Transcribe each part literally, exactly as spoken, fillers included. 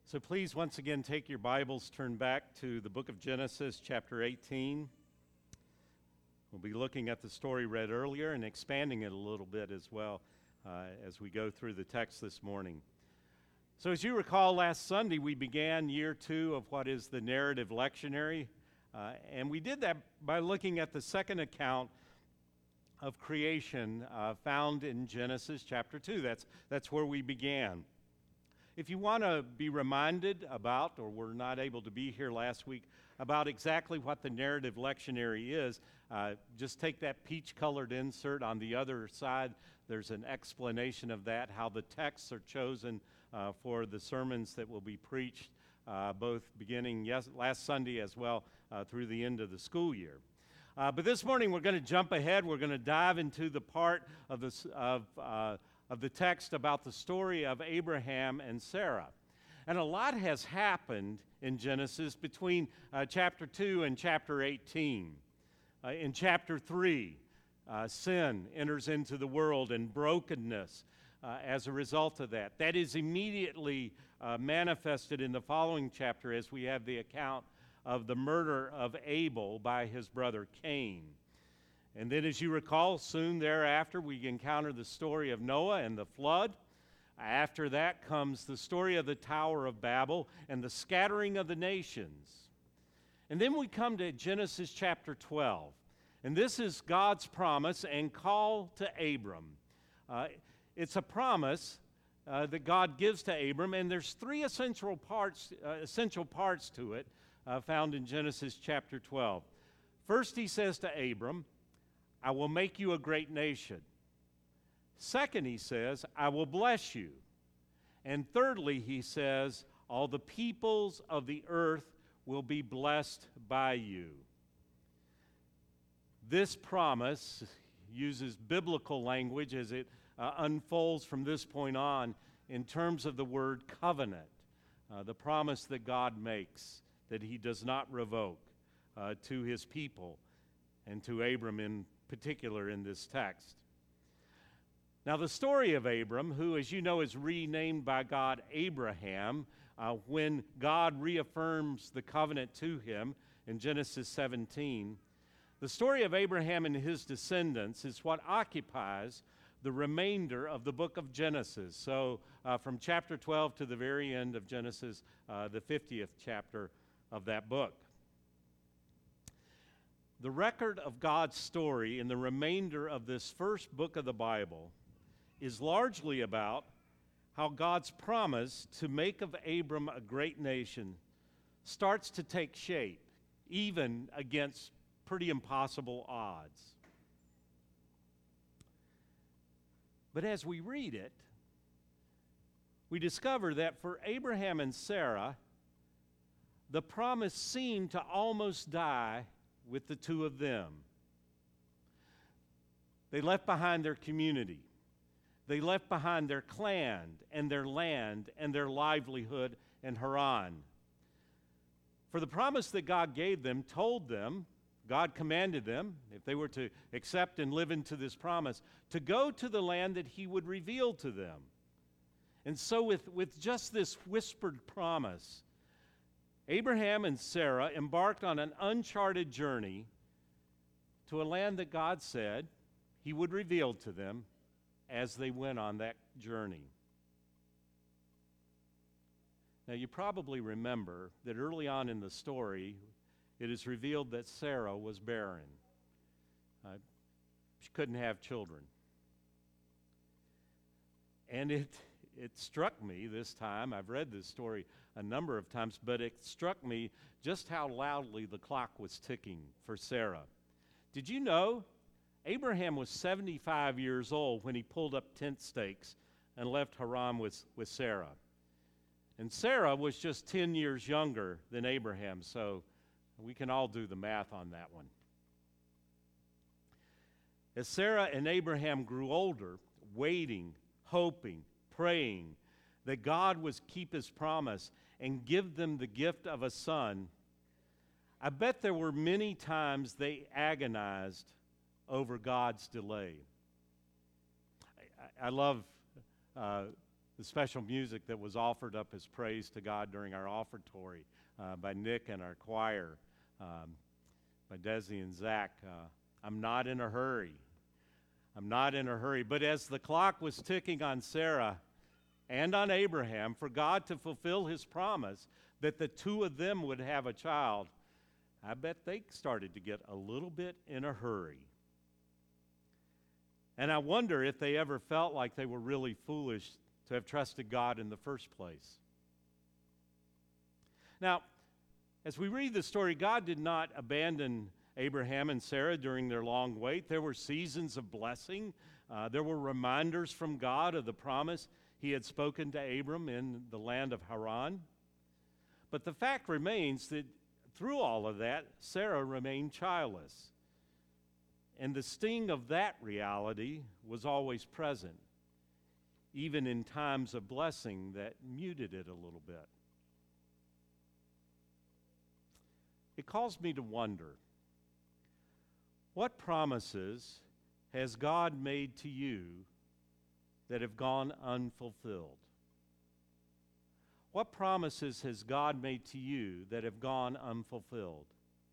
So please, once again, take your Bibles, turn back to the book of Genesis, chapter eighteen. We'll be looking at the story read earlier and expanding it a little bit as well uh, as we go through the text this morning. So as you recall, last Sunday we began year two of what is the narrative lectionary, uh, and we did that by looking at the second account of creation uh, found in Genesis chapter two. That's, that's where we began. If you want to be reminded about, or were not able to be here last week, about exactly what the narrative lectionary is, uh, just take that peach-colored insert on the other side. There's an explanation of that, how the texts are chosen uh, for the sermons that will be preached, uh, both beginning yes, last Sunday as well uh, through the end of the school year. Uh, but this morning we're going to jump ahead. We're going to dive into the part of this of uh, of the text about the story of Abraham and Sarah. And a lot has happened in Genesis between uh, chapter two and chapter eighteen. Uh, in chapter three, uh, sin enters into the world and brokenness uh, as a result of that. That is immediately uh, manifested in the following chapter as we have the account of the murder of Abel by his brother Cain. And then, as you recall, soon thereafter, we encounter the story of Noah and the flood. After that comes the story of the Tower of Babel and the scattering of the nations. And then we come to Genesis chapter twelve. And this is God's promise and call to Abram. Uh, it's a promise uh, that God gives to Abram, and there's three essential parts, uh, essential parts to it uh, found in Genesis chapter twelve. First, he says to Abram, I will make you a great nation. Second, he says, I will bless you. And thirdly, he says, all the peoples of the earth will be blessed by you. This promise uses biblical language as it uh, unfolds from this point on in terms of the word covenant, uh, the promise that God makes that he does not revoke uh, to his people and to Abram in particular in this text. Now, the story of Abram, who, as you know, is renamed by God Abraham, uh, when God reaffirms the covenant to him in Genesis seventeen, the story of Abraham and his descendants is what occupies the remainder of the book of Genesis. So, uh, from chapter twelve to the very end of Genesis, uh, the fiftieth chapter of that book. The record of God's story in the remainder of this first book of the Bible is largely about how God's promise to make of Abram a great nation starts to take shape, even against pretty impossible odds. But as we read it, we discover that for Abraham and Sarah, the promise seemed to almost die with the two of them. They left behind their community. They left behind their clan and their land and their livelihood in Haran. For the promise that God gave them told them, God commanded them, if they were to accept and live into this promise, to go to the land that he would reveal to them. And so with, with just this whispered promise, Abraham and Sarah embarked on an uncharted journey to a land that God said he would reveal to them as they went on that journey. Now, you probably remember that early on in the story, it is revealed that Sarah was barren. Uh, she couldn't have children. And it It struck me this time, I've read this story a number of times, but it struck me just how loudly the clock was ticking for Sarah. Did you know Abraham was seventy-five years old when he pulled up tent stakes and left Haran with, with Sarah? And Sarah was just ten years younger than Abraham, so we can all do the math on that one. As Sarah and Abraham grew older, waiting, hoping, praying that God would keep his promise and give them the gift of a son, I bet there were many times they agonized over God's delay. I, I love uh, the special music that was offered up as praise to God during our offertory uh, by Nick and our choir, um, by Desi and Zach. Uh, I'm not in a hurry. I'm not in a hurry. But as the clock was ticking on Sarah and on Abraham for God to fulfill his promise that the two of them would have a child, I bet they started to get a little bit in a hurry. And I wonder if they ever felt like they were really foolish to have trusted God in the first place. Now, as we read the story, God did not abandon Abraham and Sarah during their long wait. There were seasons of blessing. Uh, there were reminders from God of the promise he had spoken to Abram in the land of Haran. But the fact remains that through all of that, Sarah remained childless. And the sting of that reality was always present, even in times of blessing that muted it a little bit. It calls me to wonder, what promises has God made to you that have gone unfulfilled? What promises has God made to you that have gone unfulfilled?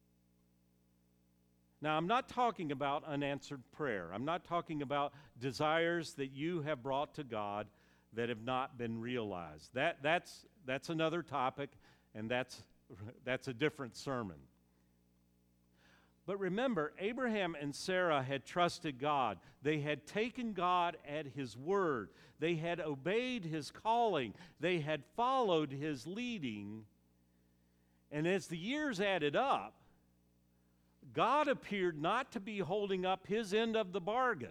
Now, I'm not talking about unanswered prayer. I'm not talking about desires that you have brought to God that have not been realized. That, that's, that's another topic, and that's, that's a different sermon. But remember, Abraham and Sarah had trusted God. They had taken God at his word. They had obeyed his calling. They had followed his leading. And as the years added up, God appeared not to be holding up his end of the bargain.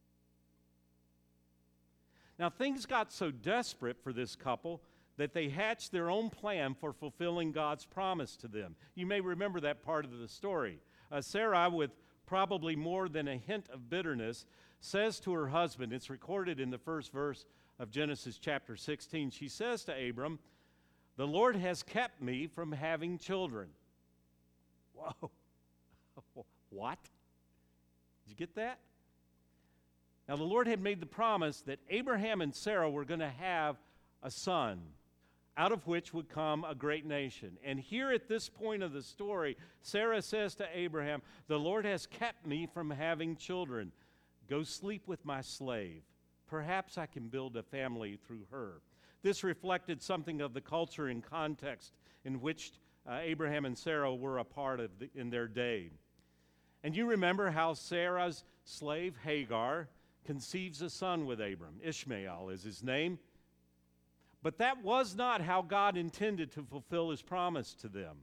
Now, things got so desperate for this couple that they hatched their own plan for fulfilling God's promise to them. You may remember that part of the story. Uh, Sarah, with probably more than a hint of bitterness, says to her husband, it's recorded in the first verse of Genesis chapter sixteen, she says to Abram, "The Lord has kept me from having children." Whoa. What? Did you get that? Now, the Lord had made the promise that Abraham and Sarah were going to have a son, out of which would come a great nation. And here at this point of the story, Sarah says to Abraham, "The Lord has kept me from having children. Go sleep with my slave. Perhaps I can build a family through her." This reflected something of the culture and context in which uh, Abraham and Sarah were a part of the, in their day. And you remember how Sarah's slave, Hagar, conceives a son with Abram. Ishmael is his name. But that was not how God intended to fulfill his promise to them.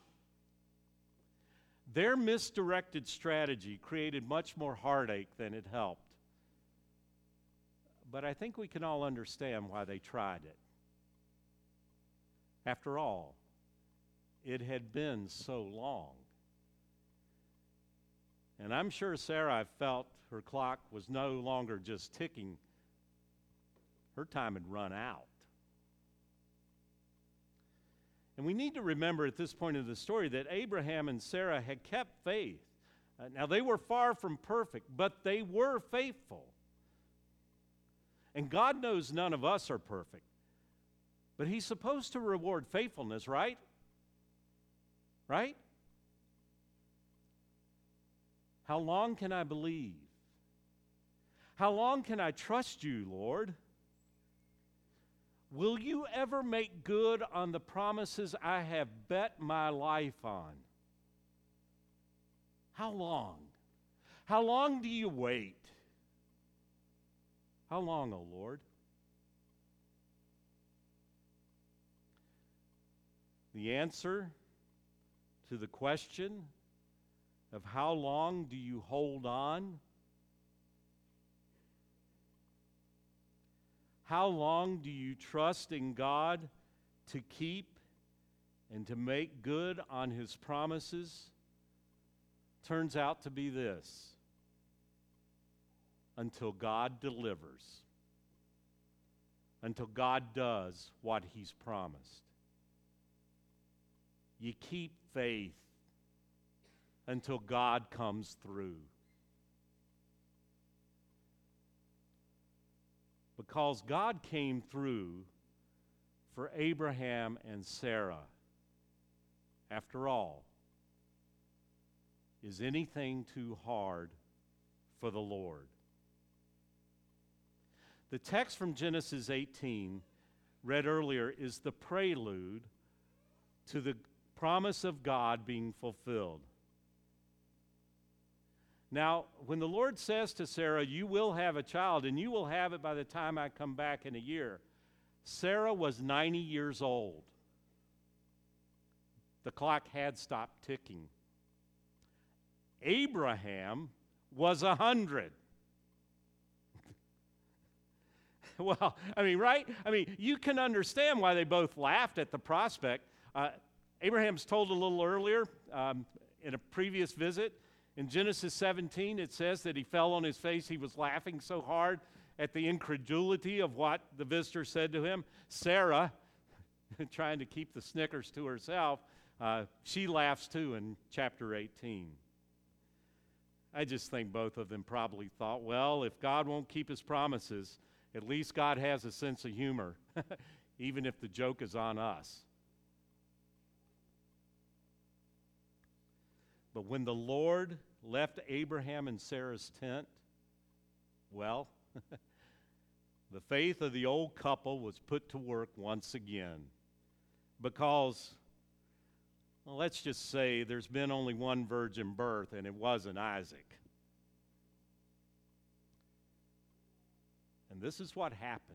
Their misdirected strategy created much more heartache than it helped. But I think we can all understand why they tried it. After all, it had been so long. And I'm sure Sarah felt her clock was no longer just ticking. Her time had run out. And we need to remember at this point of the story that Abraham and Sarah had kept faith. Uh, now, they were far from perfect, but they were faithful. And God knows none of us are perfect. But he's supposed to reward faithfulness, right? Right? How long can I believe? How long can I trust you, Lord? Will you ever make good on the promises I have bet my life on? How long? How long do you wait? How long, O Lord? The answer to the question of how long do you hold on? How long do you trust in God to keep and to make good on his promises? Turns out to be this: until God delivers, until God does what he's promised. You keep faith until God comes through. because God came through for Abraham and Sarah. After all, is anything too hard for the Lord? The text from Genesis eighteen, read earlier, is the prelude to the promise of God being fulfilled. Now, when the Lord says to Sarah, "You will have a child, and you will have it by the time I come back in a year," Sarah was ninety years old. The clock had stopped ticking. Abraham was a hundred. Well, I mean, right? I mean, you can understand why they both laughed at the prospect. Uh, Abraham's told a little earlier um, in a previous visit. In Genesis seventeen, it says that he fell on his face. He was laughing so hard at the incredulity of what the visitor said to him. Sarah, trying to keep the snickers to herself, uh, she laughs too in chapter eighteen. I just think both of them probably thought, well, if God won't keep his promises, at least God has a sense of humor, even if the joke is on us. But when the Lord left Abraham and Sarah's tent, well, the faith of the old couple was put to work once again. Because, well, let's just say there's been only one virgin birth, and it wasn't Isaac. And this is what happened.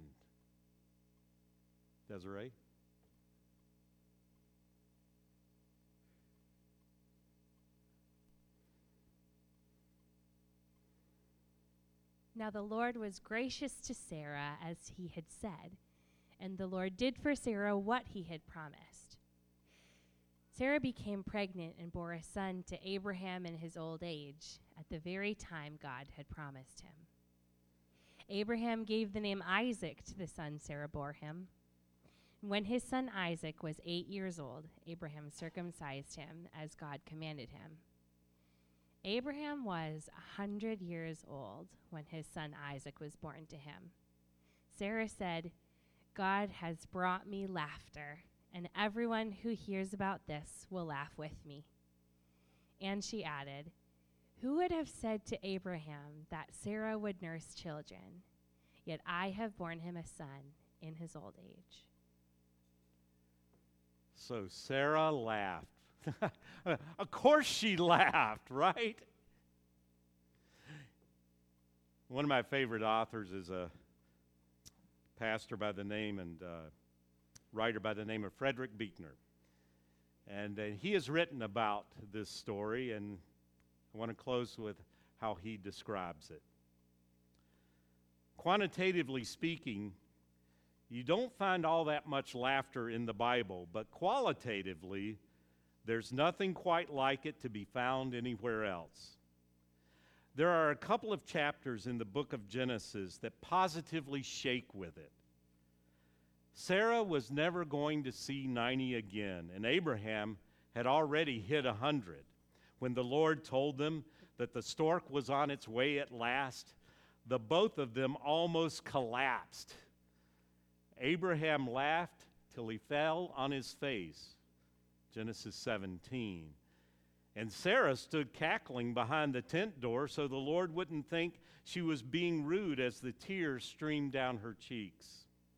Desiree? Now the Lord was gracious to Sarah as he had said, and the Lord did for Sarah what he had promised. Sarah became pregnant and bore a son to Abraham in his old age, at the very time God had promised him. Abraham gave the name Isaac to the son Sarah bore him. When his son Isaac was eight years old, Abraham circumcised him as God commanded him. Abraham was a hundred years old when his son Isaac was born to him. Sarah said, "God has brought me laughter, and everyone who hears about this will laugh with me." And she added, "Who would have said to Abraham that Sarah would nurse children? Yet I have borne him a son in his old age." So Sarah laughed. Of course she laughed, right? One of my favorite authors is a pastor by the name and uh, writer by the name of Frederick Buechner. And uh, he has written about this story, and I want to close with how he describes it. Quantitatively speaking, you don't find all that much laughter in the Bible, but qualitatively, there's nothing quite like it to be found anywhere else. There are a couple of chapters in the book of Genesis that positively shake with it. Sarah was never going to see ninety again, and Abraham had already hit one hundred. When the Lord told them that the stork was on its way at last, the both of them almost collapsed. Abraham laughed till he fell on his face. Genesis seventeen. And Sarah stood cackling behind the tent door so the Lord wouldn't think she was being rude as the tears streamed down her cheeks.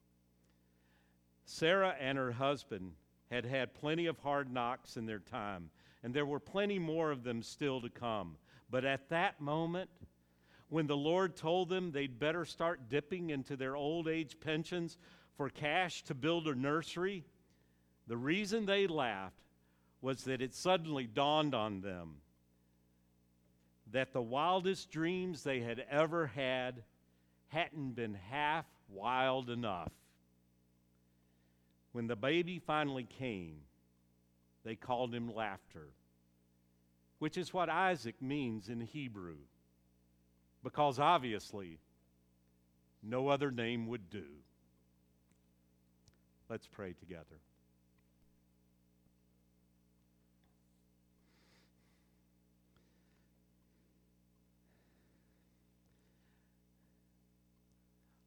Sarah and her husband had had plenty of hard knocks in their time, and there were plenty more of them still to come. But at that moment, when the Lord told them they'd better start dipping into their old age pensions for cash to build a nursery, the reason they laughed was that it suddenly dawned on them that the wildest dreams they had ever had hadn't been half wild enough. When the baby finally came, they called him Laughter, which is what Isaac means in Hebrew, because obviously no other name would do. Let's pray together.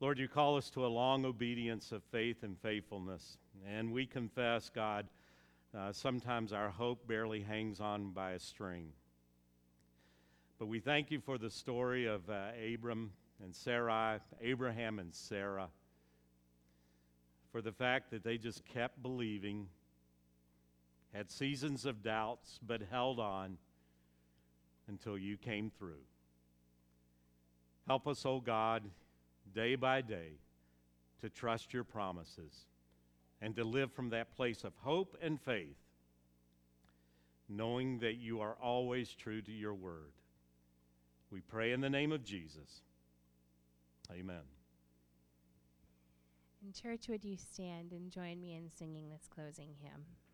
Lord, you call us to a long obedience of faith and faithfulness. And we confess, God, uh, sometimes our hope barely hangs on by a string. But we thank you for the story of uh, Abram and Sarai, Abraham and Sarah, for the fact that they just kept believing, had seasons of doubts, but held on until you came through. Help us, oh God, day by day, to trust your promises and to live from that place of hope and faith, knowing that you are always true to your word. We pray in the name of Jesus. Amen. In church, would you stand and join me in singing this closing hymn?